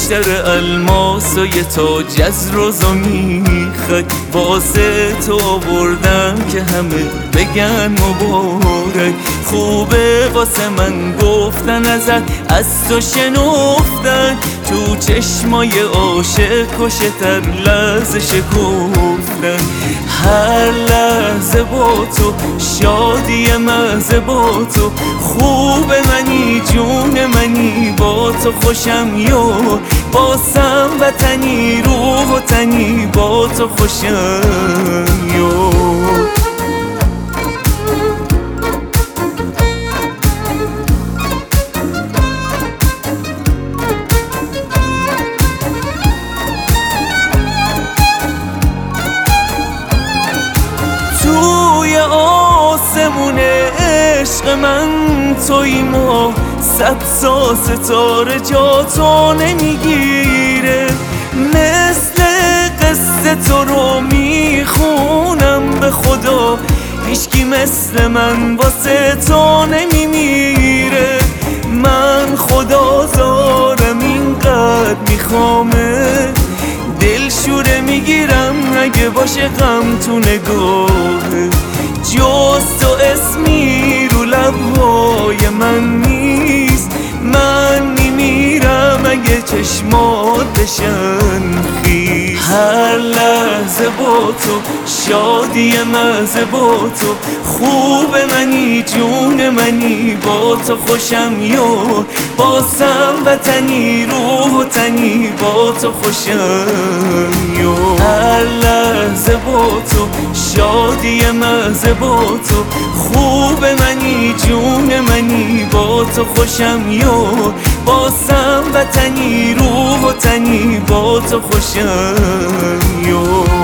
بیشتر الماس و یه تاج از روزا میخوای، واسه تو آوردم که همه بگن مبارک. خوبه واسه من گفتن ازت، از تو شنفتن، تو چشمای عاشق کشتر لحظه شکفتن. هر لحظه با تو شادی محض با تو، خوب منی جون منی با تو خوشم یار، باسم وطنی روح و تنی با تو خوشم یار. توی آسمون عشق من توییم و 100 سال ستاره جا تو نمیگیره. مثل قصه تو رو میخونم به خدا، هیچکی مثل من واسه تو نمیمیره. من خدا زارم اینقدر میخوامه، دلشوره میگیرم اگه باشه غم تو نگاهه. جز تو اسمی رو لبهای من نیست، من میمیرم اگه چشمات بشن خیس. هر لحظه با تو شادی محض با تو، خوب منی جون منی با تو خوشم یار، باسم وطنی روح و تنی با تو خوشم یار. هر لحظه با تو شادی محض با تو، خوب منی جون منی با تو خوشم یار، باسم وطنی روح و تنی با تو خوشم یار.